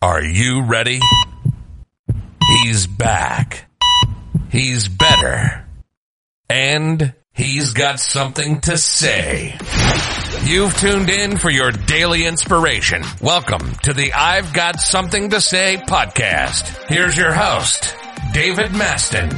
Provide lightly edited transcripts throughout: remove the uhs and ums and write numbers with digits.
Are you ready? He's back. He's better. And he's got something to say. You've tuned in for your daily inspiration. Welcome to the I've Got Something to Say podcast. Here's your host, David Maston.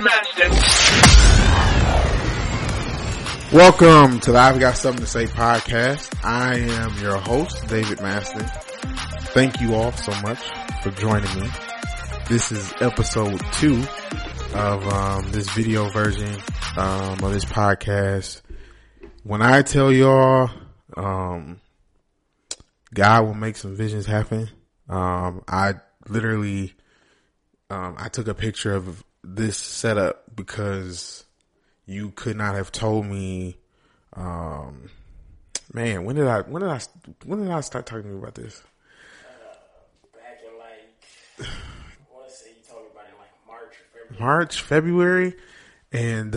Welcome to the I've Got Something to Say podcast. I am your host, David Maston. Thank you all so much for joining me. This is episode 2 of this video version of this podcast. When I tell y'all, God will make some visions happen. I literally, I took a picture of this setup because you could not have told me, man, when did I start talking to you about this? Back in I want to say you told me about it like March, February. And,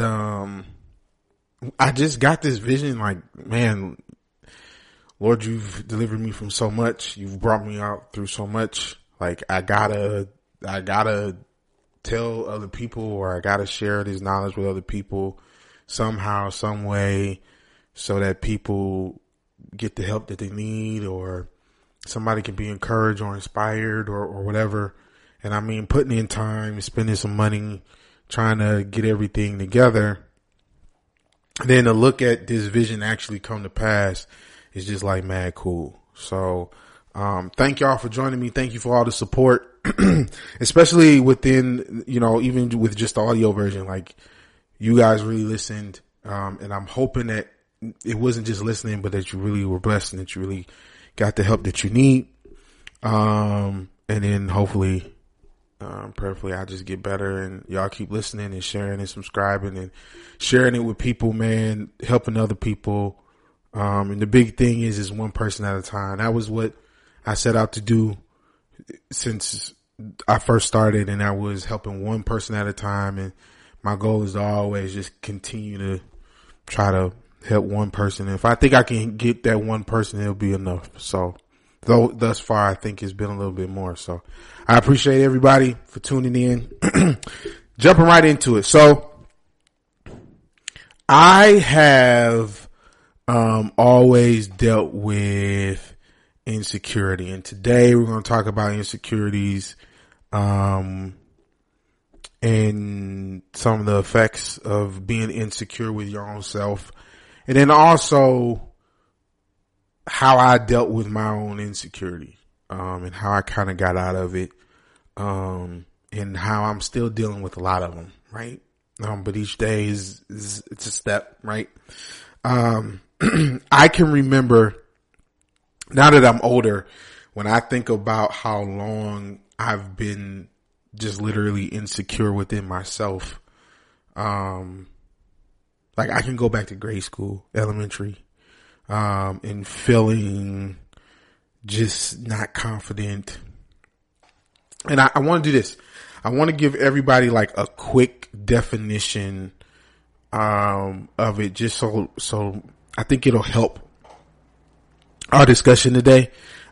I just got this vision like, man, Lord, you've delivered me from so much. You've brought me out through so much. Like, I gotta tell other people, or I gotta share this knowledge with other people somehow, some way, so that people get the help that they need, or somebody can be encouraged or inspired or whatever. And I mean, putting in time, spending some money, trying to get everything together. Then to look at this vision actually come to pass is just like mad cool. So, thank y'all for joining me. Thank you for all the support, especially within, even with just the audio version. Like, you guys really listened. And I'm hoping that it wasn't just listening, but that you really were blessed and that you really got the help that you need. And then hopefully, prayerfully, I just get better and y'all keep listening and sharing and subscribing and sharing it with people, man, helping other people. And the big thing is one person at a time. That was what I set out to do since I first started, and that was helping one person at a time. And my goal is to always just continue to try to help one person. If I think I can get that one person, it'll be enough. So, though thus far, I think it's been a little bit more. So I appreciate everybody for tuning in. Jumping right into it. So I have always dealt with insecurity, and today we're going to talk about insecurities and some of the effects of being insecure with your own self, and then also how I dealt with my own insecurity, and how I kind of got out of it, and how I'm still dealing with a lot of them, right? But each day it's a step, right? I can remember, now that I'm older, when I think about how long I've been just literally insecure within myself, like I can go back to grade school, elementary, and feeling just not confident. And I want to do this. I want to give everybody like a quick definition, of it, just so I think it'll help our discussion today.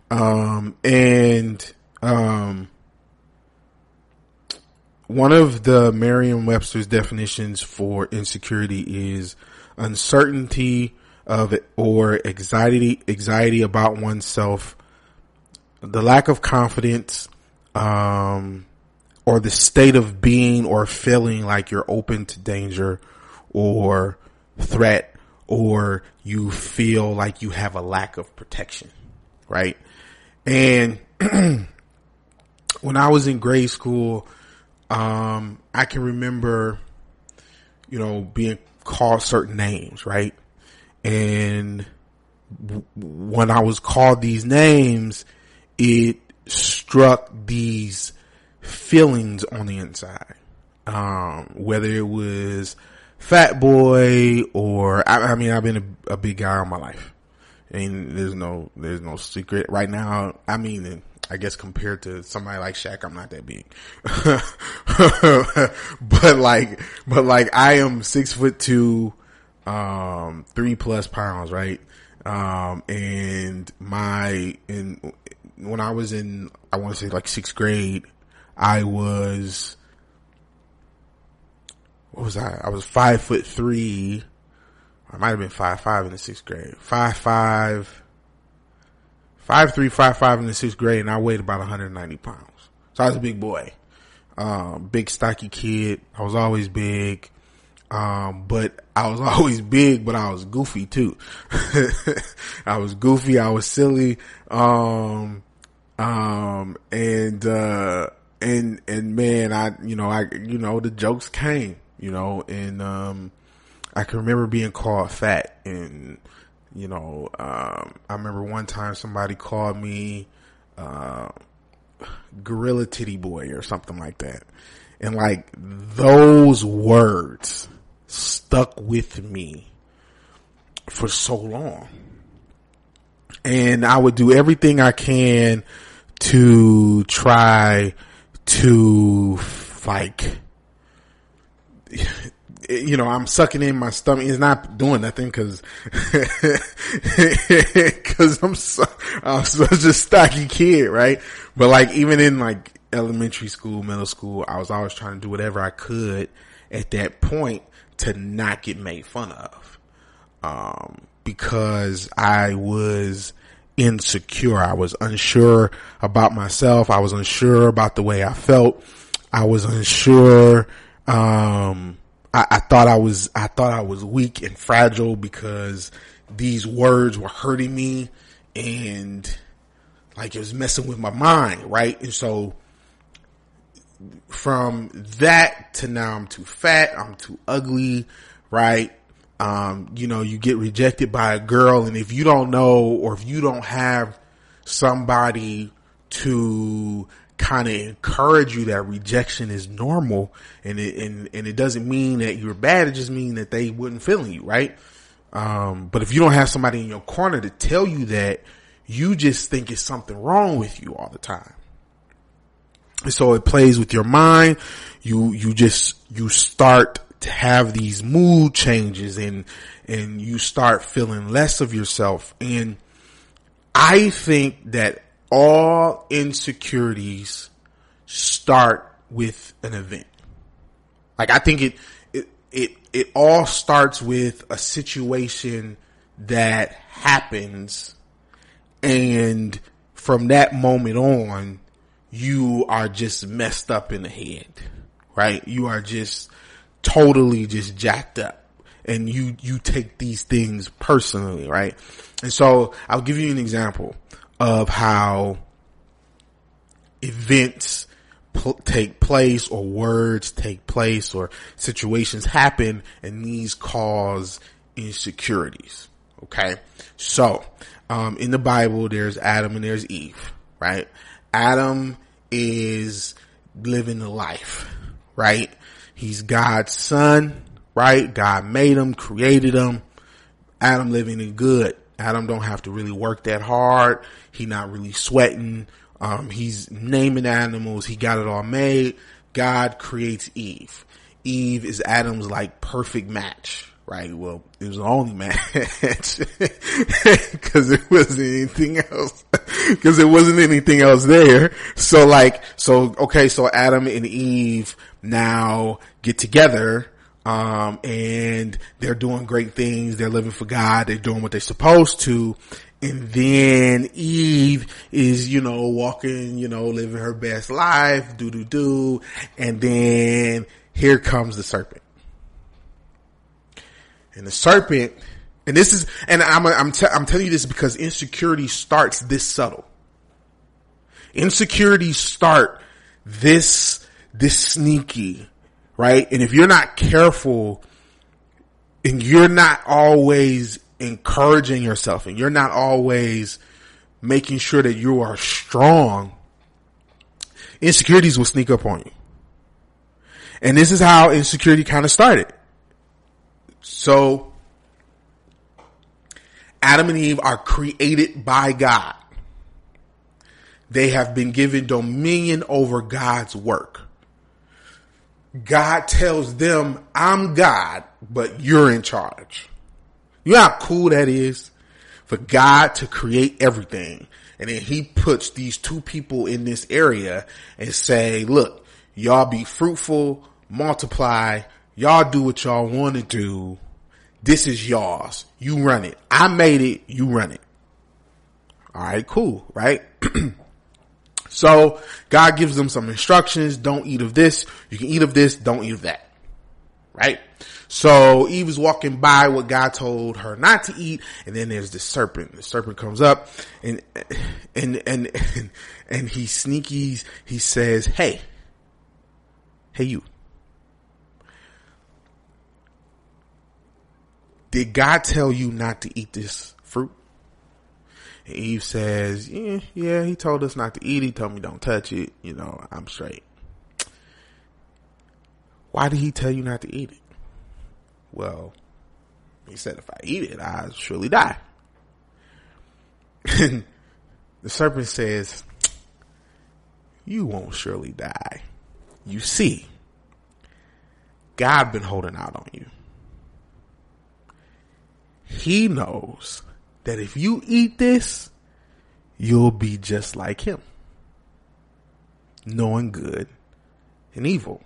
One of the Merriam-Webster's definitions for insecurity is uncertainty of it, or anxiety about oneself, the lack of confidence, or the state of being or feeling like you're open to danger or threat, or you feel like you have a lack of protection, right? And when I was in grade school, I can remember, being called certain names, right? And when I was called these names, it struck these feelings on the inside. Whether it was fat boy or, I mean, I've been a big guy all my life. And there's no secret right now. I mean, I guess compared to somebody like Shaq, I'm not that big. but like I am 6'2", 3+ pounds, right? And when I was in, I want to say like 6th grade, I was, what was I? I was 5'3". I might have been 5'5" in the 6th grade. 5'3", 5'5" in the 6th grade, and I weighed about 190 pounds. So I was a big boy. Big stocky kid. I was always big. But I was always big, but I was goofy too. I was goofy. I was silly. And man, the jokes came, and, I can remember being called fat, and, I remember one time somebody called me, gorilla titty boy or something like that. And like those words stuck with me for so long. And I would do everything I can to try to like, I'm sucking in my stomach. It's not doing nothing cause I'm such a stocky kid, right? But like even in like elementary school, middle school, I was always trying to do whatever I could at that point to not get made fun of. Because I was insecure. I was unsure about myself. I was unsure about the way I felt. I was unsure, I thought I was weak and fragile because these words were hurting me and like it was messing with my mind, right? And so from that to now I'm too fat, I'm too ugly, right? You get rejected by a girl, and if you don't know, or if you don't have somebody to kind of encourage you that rejection is normal, and it doesn't mean that you're bad, it just means that they wouldn't feel you, right? But if you don't have somebody in your corner to tell you that, you just think it's something wrong with you all the time. And so it plays with your mind. You start to have these mood changes, and you start feeling less of yourself. And I think that all insecurities start with an event. Like I think it all starts with a situation that happens, and from that moment on, you are just messed up in the head, right? You are just totally just jacked up, and you take these things personally, right? And so I'll give you an example of how events take place, or words take place, or situations happen, and these cause insecurities. Okay. So, in the Bible, there's Adam and there's Eve, right? Adam is living the life, right? He's God's son, right? God made him, created him. Adam living in good. Adam don't have to really work that hard. He not really sweating. He's naming animals. He got it all made. God creates Eve. Eve is Adam's like perfect match, right? Well, it was the only match because it wasn't anything else. Because there wasn't anything else there. So Adam and Eve now get together. And they're doing great things. They're living for God. They're doing what they're supposed to. And then Eve is, walking, living her best life, and then here comes the serpent. And the serpent, and this is, and I'm telling you this because insecurity starts this subtle. Insecurities start this sneaky, right? And if you're not careful, and you're not always encouraging yourself, and you're not always making sure that you are strong, insecurities will sneak up on you. And this is how insecurity kind of started. So, Adam and Eve are created by God. They have been given dominion over God's work. God tells them, I'm God, but you're in charge. You know how cool that is for God to create everything And then he puts these two people in this area and say, look, y'all be fruitful, multiply, y'all do what y'all want to do. This is y'all's. You run it. I made it. You run it. All right, cool, right? So God gives them some instructions. Don't eat of this. You can eat of this. Don't eat of that. Right? So Eve is walking by what God told her not to eat. And then there's the serpent. The serpent comes up and he sneakies. He says, hey, you. Did God tell you not to eat this fruit? And Eve says, yeah, he told us not to eat. He told me don't touch it. I'm straight. Why did he tell you not to eat it? Well, he said if I eat it, I'll surely die. And the serpent says, you won't surely die. You see, God been holding out on you. He knows that if you eat this, you'll be just like him, knowing good and evil.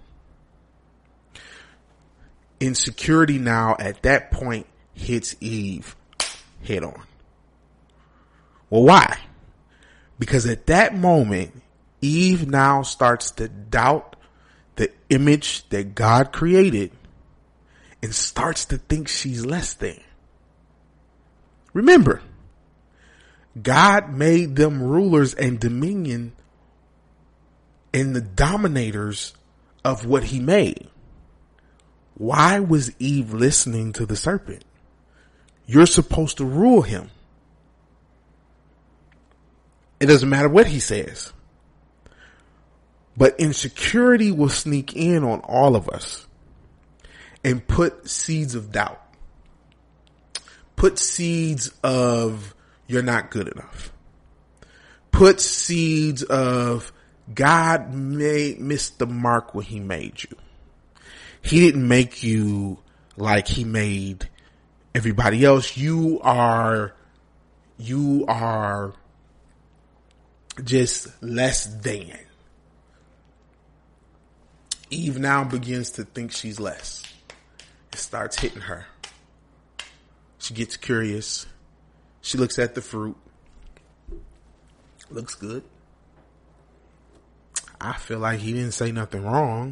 Insecurity now at that point hits Eve head on. Well, why? Because at that moment, Eve now starts to doubt the image that God created and starts to think she's less than. Remember, God made them rulers and dominion and the dominators of what he made. Why was Eve listening to the serpent? You're supposed to rule him. It doesn't matter what he says. But insecurity will sneak in on all of us and put seeds of doubt. Put seeds of you're not good enough. Put seeds of God may miss the mark when he made you. He didn't make you like he made everybody else. You are just less than. Eve now begins to think she's less. It starts hitting her. She gets curious. She looks at the fruit. Looks good. I feel like he didn't say nothing wrong.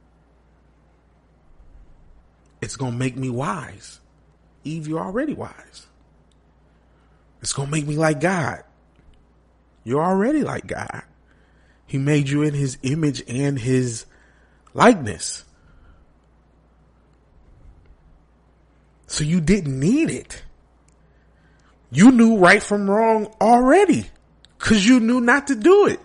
It's going to make me wise. Eve, you're already wise. It's going to make me like God. You're already like God. He made you in his image and his likeness. So you didn't need it. You knew right from wrong already because you knew not to do it.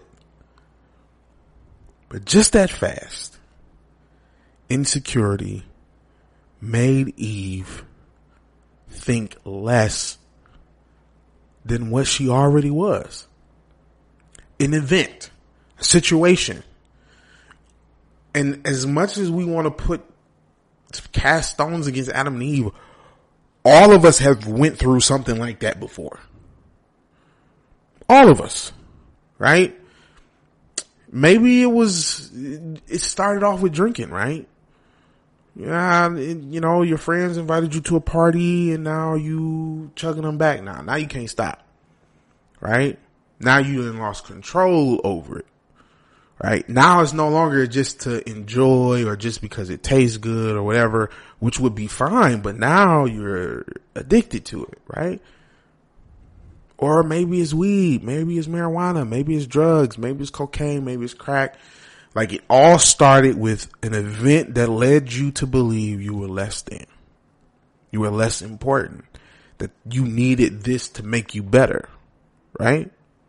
But just that fast, insecurity made Eve think less than what she already was. An event, a situation. And as much as we want to cast stones against Adam and Eve, all of us have went through something like that before. All of us, right? Maybe it started off with drinking, right? Yeah, your friends invited you to a party and now you chugging them back now. Now you can't stop, right? Now you done lost control over it, right? Now it's no longer just to enjoy or just because it tastes good or whatever, which would be fine, but now you're addicted to it, right? Or maybe it's weed, maybe it's marijuana, maybe it's drugs, maybe it's cocaine, maybe it's crack. Like it all started with an event that led you to believe you were less than. You were less important. That you needed this to make you better, right?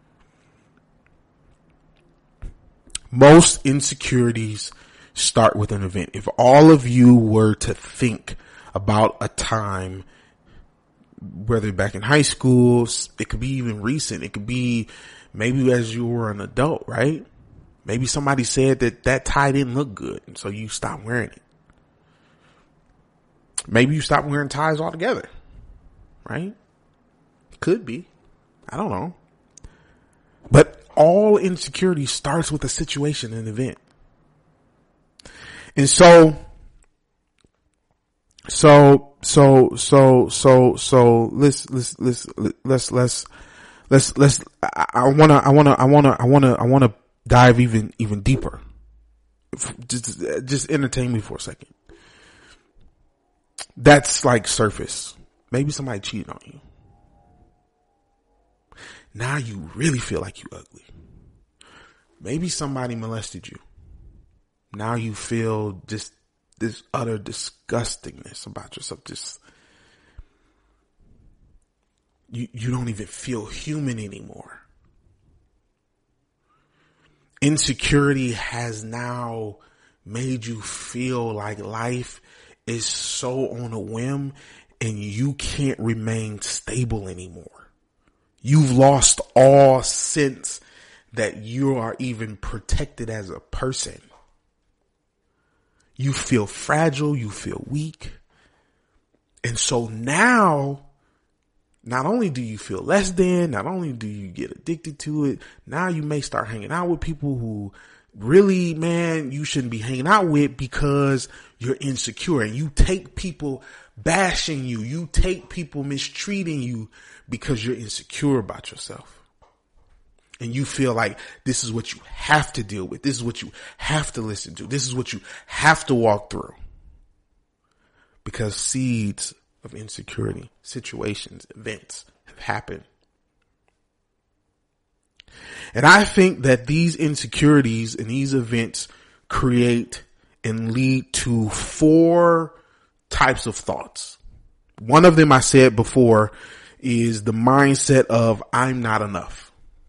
Most insecurities start with an event. If all of you were to think about a time, whether back in high school, it could be even recent. It could be maybe as you were an adult, right? Maybe somebody said that tie didn't look good, and so you stopped wearing it. Maybe you stopped wearing ties altogether, right? Could be. I don't know. all insecurity starts with a situation, an event. And so I wanna dive even deeper. Just entertain me for a second. That's like surface. Maybe somebody cheated on you. Now you really feel like you ugly. Maybe somebody molested you. Now you feel just this utter disgustingness about yourself. Just you don't even feel human anymore. Insecurity has now made you feel like life is so on a whim and you can't remain stable anymore. You've lost all sense that you are even protected as a person. You feel fragile, you feel weak. And so now, not only do you feel less than, not only do you get addicted to it, now you may start hanging out with people who really, man, you shouldn't be hanging out with because you're insecure. And you take people bashing you. You take people mistreating you because you're insecure about yourself. And you feel like this is what you have to deal with. This is what you have to listen to. This is what you have to walk through. Because seeds of insecurity, situations, events have happened. And I think that these insecurities and these events create and lead to 4 types of thoughts. One of them I said before is the mindset of I'm not enough.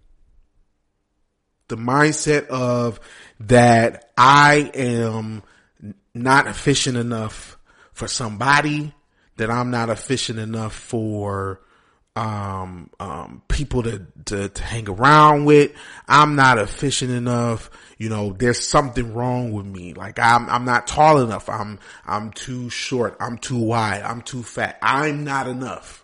The mindset of that I am not efficient enough for somebody, that I'm not efficient enough for people to hang around with. I'm not efficient enough. You know, there's something wrong with me. Like I'm not tall enough. I'm too short. I'm too wide. I'm too fat. I'm not enough.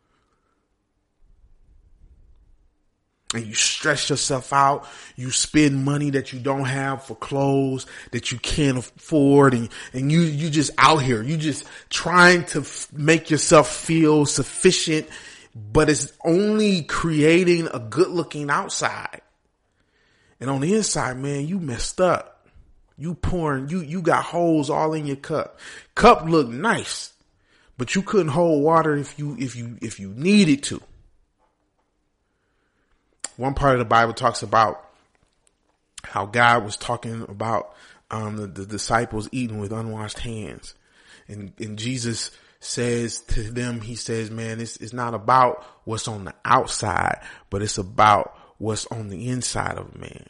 And you stress yourself out. You spend money that you don't have for clothes that you can't afford. And you just out here. You just trying to make yourself feel sufficient, but it's only creating a good looking outside. And on the inside, man, you messed up. You pouring, you got holes all in your cup. Cup looked nice, but you couldn't hold water if you needed to. One part of the Bible talks about how God was talking about the disciples eating with unwashed hands. And Jesus says to them, he says, man, it's not about what's on the outside, but it's about what's on the inside of a man.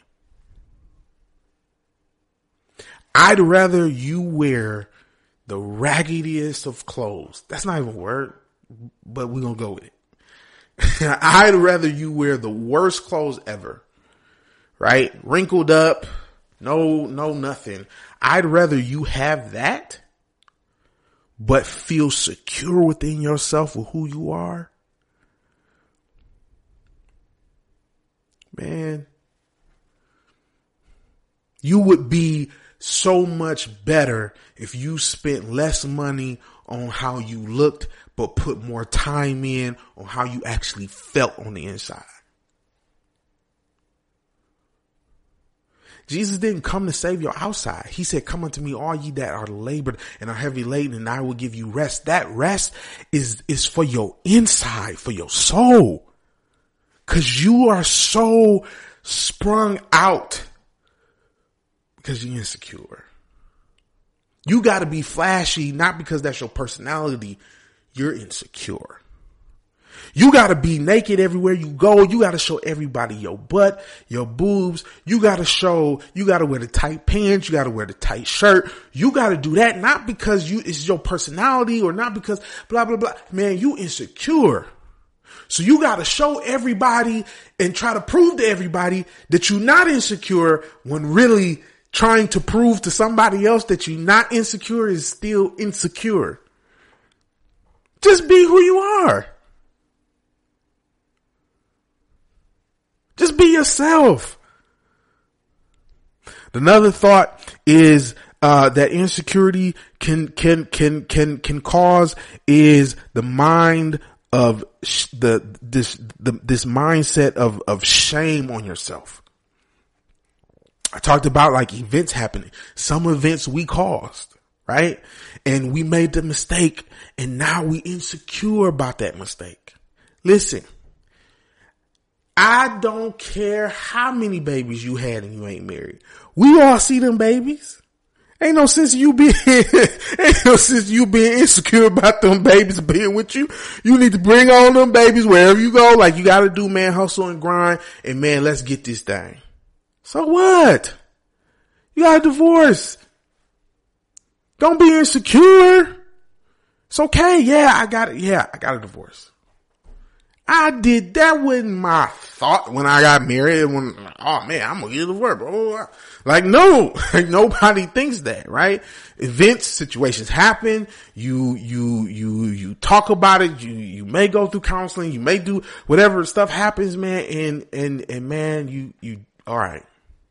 I'd rather you wear the raggediest of clothes. That's not even a word, but we're going to go with it. I'd rather you wear the worst clothes ever, right? Wrinkled up, no nothing. I'd rather you have that, but feel secure within yourself with who you are. Man, you would be so much better if you spent less money on how you looked, but put more time in on how you actually felt on the inside. Jesus didn't come to save your outside. He said, come unto me, all ye that are labored and are heavy laden, and I will give you rest. That rest is for your inside, for your soul. 'Cause you are so sprung out because you're insecure. You got to be flashy, not because that's your personality. You're insecure. You got to be naked everywhere you go. You got to show everybody your butt, your boobs. You got to wear the tight pants. You got to wear the tight shirt. You got to do that, not because it's your personality or not because blah, blah, blah. Man, you insecure. So you got to show everybody and try to prove to everybody that you're not insecure, when really trying to prove to somebody else that you're not insecure is still insecure. Just be who you are. Just be yourself. Another thought is that insecurity can cause is the mind of this mindset of shame on yourself. I talked about like events happening. Some events we caused, right? And we made the mistake and now we insecure about that mistake. Listen, I don't care how many babies you had and you ain't married. We all see them babies. Ain't no sense you being insecure about them babies being with you. You need to bring on them babies wherever you go. Like you got to do, man, hustle and grind and man, let's get this thing. So what? You got a divorce. Don't be insecure. It's okay. Yeah, I got it. Yeah, I got a divorce. I did. That wasn't my thought when I got married. When, oh man, I'm gonna get a divorce, bro. Like no, like nobody thinks that, right? Events, situations happen. You talk about it. You may go through counseling. You may do whatever stuff happens, man. And man, you, all right.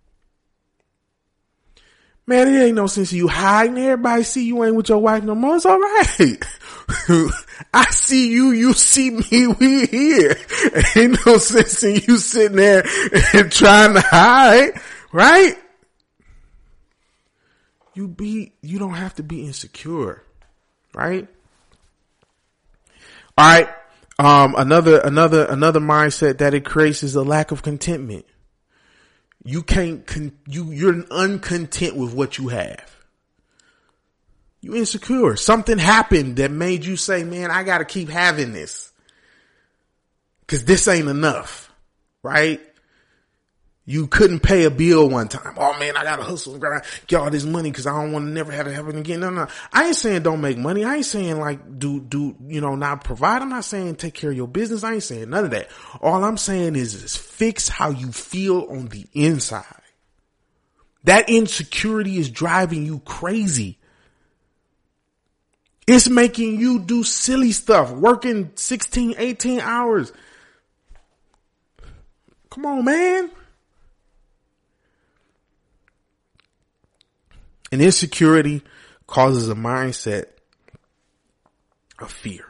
Man, it ain't no sense of you hiding. Everybody see you ain't with your wife no more. It's all right. I see you. You see me. We here. Ain't no sense in you sitting there and trying to hide, right? You don't have to be insecure, right? All right. Another mindset that it creates is a lack of contentment. You're uncontent with what you have. You insecure. Something happened that made you say, man, I gotta keep having this. Cause this ain't enough. Right? You couldn't pay a bill one time. Oh man, I gotta hustle and grind, get all this money cause I don't want to never have it happen again. No. I ain't saying don't make money. I ain't saying like do, not provide. I'm not saying take care of your business. I ain't saying none of that. All I'm saying is fix how you feel on the inside. That insecurity is driving you crazy. It's making you do silly stuff, working 16, 18 hours. Come on, man. And insecurity causes a mindset of fear.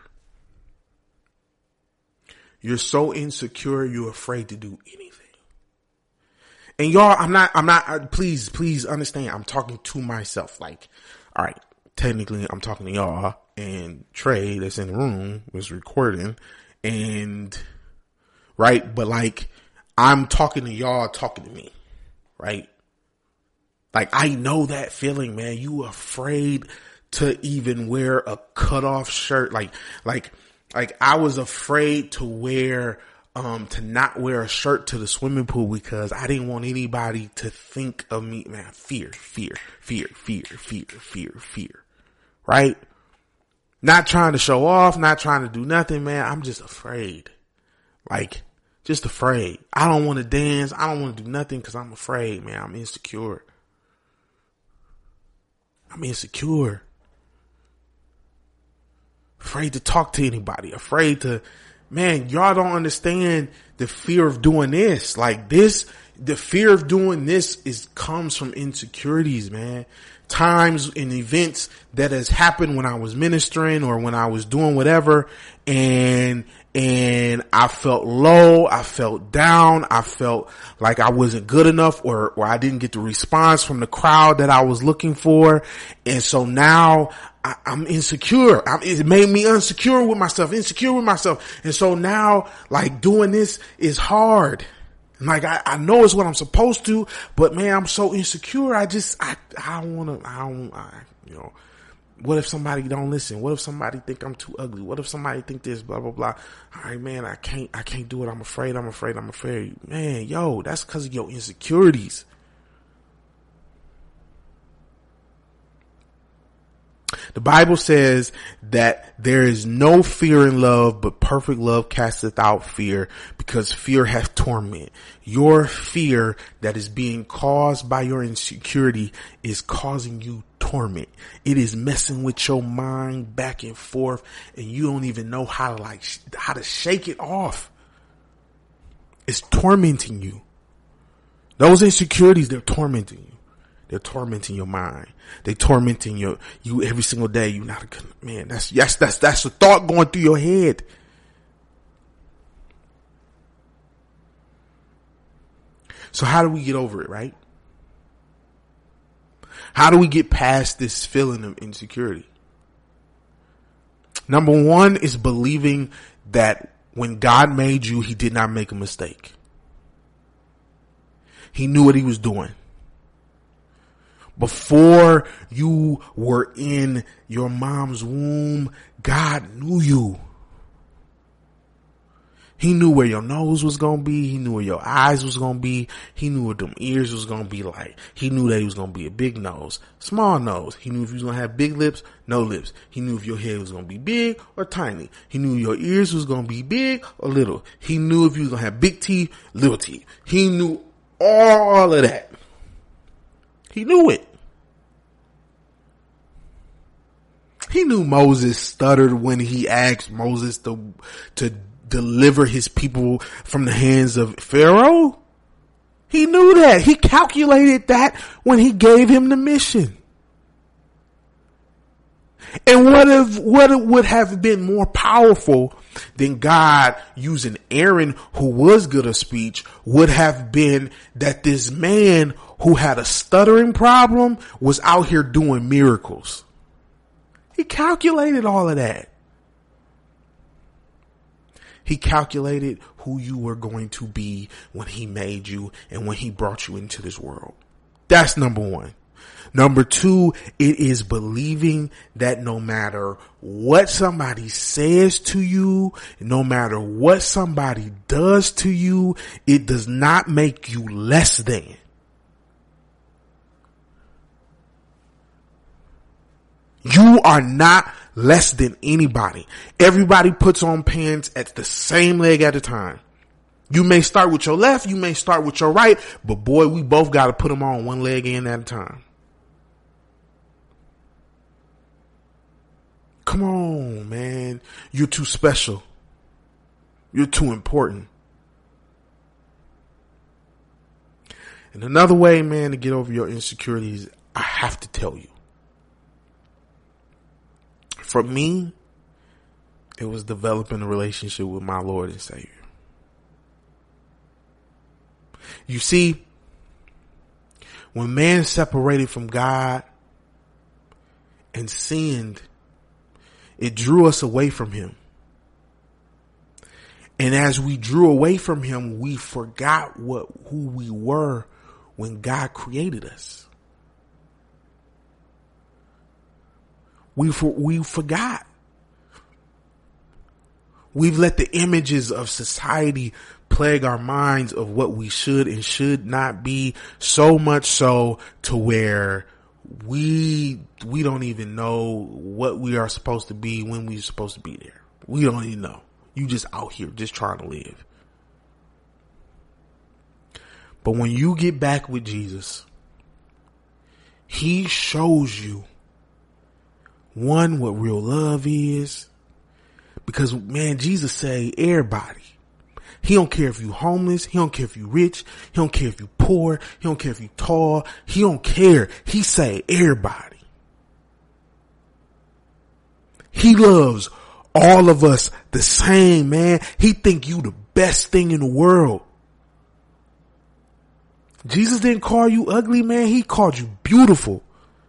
You're so insecure, you're afraid to do anything. And y'all, I'm not, please understand, I'm talking to myself. Like, all right, technically I'm talking to y'all and Trey that's in the room was recording and, right? But like, I'm talking to y'all talking to me, right? Like, I know that feeling, man. You afraid to even wear a cutoff shirt. Like I was afraid to wear, to not wear a shirt to the swimming pool because I didn't want anybody to think of me, man. Fear. Right? Not trying to show off, not trying to do nothing, man. I'm just afraid. Like, just afraid. I don't want to dance. I don't want to do nothing because I'm afraid, man. I'm insecure. Afraid to talk to anybody. Afraid to, man, y'all don't understand the fear of doing this. Like this, the fear of doing this comes from insecurities, man. Times and events that has happened when I was ministering or when I was doing whatever and I felt low, I felt down, I felt like I wasn't good enough or I didn't get the response from the crowd that I was looking for. And so now I'm insecure. It made me insecure with myself. And so now like doing this is hard. Like I know it's what I'm supposed to, but man, I'm so insecure. I don't want to, what if somebody don't listen? What if somebody think I'm too ugly? What if somebody think this, blah, blah, blah. All right, man, I can't do it. I'm afraid. Man, yo, that's because of your insecurities. The Bible says that there is no fear in love, but perfect love casteth out fear, because fear hath torment. Your fear that is being caused by your insecurity is causing you torment. It is messing with your mind back and forth, and you don't even know how to shake it off. It's tormenting you. Those insecurities, they're tormenting you. They're tormenting your mind. They're tormenting you every single day. You're not a good man. That's the thought going through your head. So how do we get over it, right? How do we get past this feeling of insecurity? Number one is believing that when God made you, he did not make a mistake. He knew what he was doing. Before you were in your mom's womb, God knew you. He knew where your nose was going to be. He knew where your eyes was going to be. He knew what them ears was going to be like. He knew that he was going to be a big nose, small nose. He knew if you was going to have big lips, no lips. He knew if your head was going to be big or tiny. He knew your ears was going to be big or little. He knew if you was going to have big teeth, little teeth. He knew all of that. He knew it. He knew Moses stuttered when he asked Moses to deliver his people from the hands of Pharaoh. He knew that. He calculated that when he gave him the mission. And what would have been more powerful than God using Aaron, who was good of speech, would have been that this man who had a stuttering problem was out here doing miracles. He calculated all of that. He calculated who you were going to be when he made you and when he brought you into this world. That's number one. Number two, it is believing that no matter what somebody says to you, no matter what somebody does to you, it does not make you less than. You are not less than anybody. Everybody puts on pants at the same leg at a time. You may start with your left, you may start with your right, but boy, we both got to put them on one leg in at a time. Come on, man. You're too special. You're too important. And another way, man, to get over your insecurities, I have to tell you. For me, it was developing a relationship with my Lord and Savior. You see, when man separated from God and sinned, it drew us away from him. And as we drew away from him, we forgot who we were when God created us. We forgot. We've let the images of society plague our minds of what we should and should not be, so much so to where we don't even know what we are supposed to be when we're supposed to be there. We don't even know. You just out here just trying to live. But when you get back with Jesus, he shows you, one, what real love is. Because, man, Jesus say everybody. He don't care if you homeless. He don't care if you rich. He don't care if you poor. He don't care if you tall. He don't care. He say everybody. He loves all of us the same, man. He think you the best thing in the world. Jesus didn't call you ugly, man. He called you beautiful.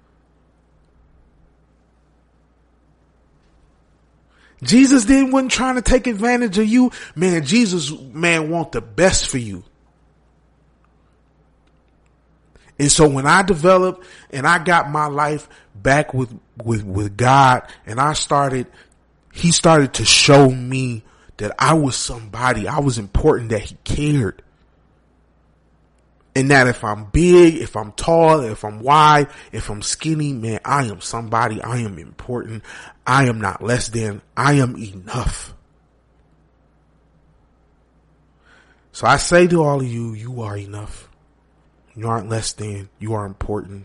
Jesus wasn't trying to take advantage of you. Man, Jesus, man, want the best for you. And so when I developed and I got my life back with God, and he started to show me that I was somebody, I was important, that he cared. And that if I'm big, if I'm tall, if I'm wide, if I'm skinny, man, I am somebody. I am important. I am not less than. I am enough. So I say to all of you, you are enough. You aren't less than. You are important.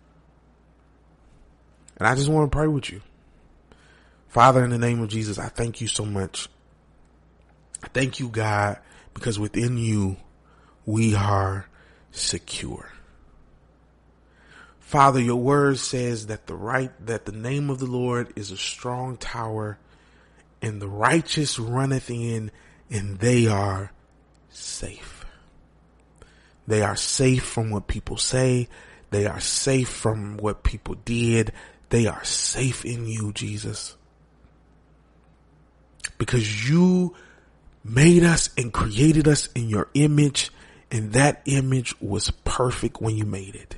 And I just want to pray with you. Father, in the name of Jesus, I thank you so much. I thank you, God, because within you, we are secure. Father, your word says that the name of the Lord is a strong tower, and the righteous runneth in, and they are safe. They are safe from what people say. They are safe from what people did. They are safe in you, Jesus. Because you made us and created us in your image, and that image was perfect when you made it.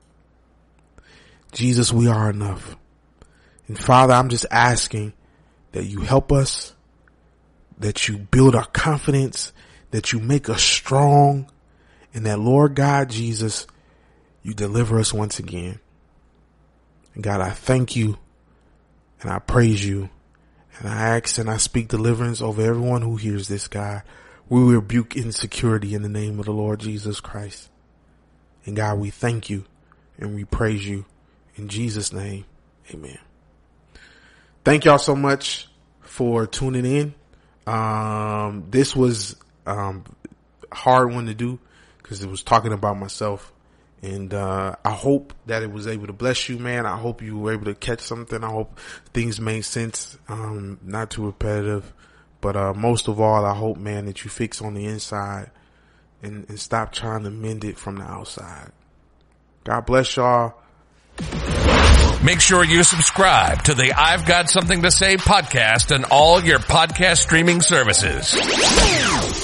Jesus, we are enough. And Father, I'm just asking that you help us, that you build our confidence, that you make us strong, and that, Lord God, Jesus, you deliver us once again. And God, I thank you and I praise you, and I ask and I speak deliverance over everyone who hears this, God. We rebuke insecurity in the name of the Lord Jesus Christ. And God, we thank you and we praise you. In Jesus' name, amen. Thank y'all so much for tuning in. This was a hard one to do because it was talking about myself. And I hope that it was able to bless you, man. I hope you were able to catch something. I hope things made sense, not too repetitive. But most of all, I hope, man, that you fix on the inside and stop trying to mend it from the outside. God bless y'all. Make sure you subscribe to the I've Got Something to Say podcast and all your podcast streaming services.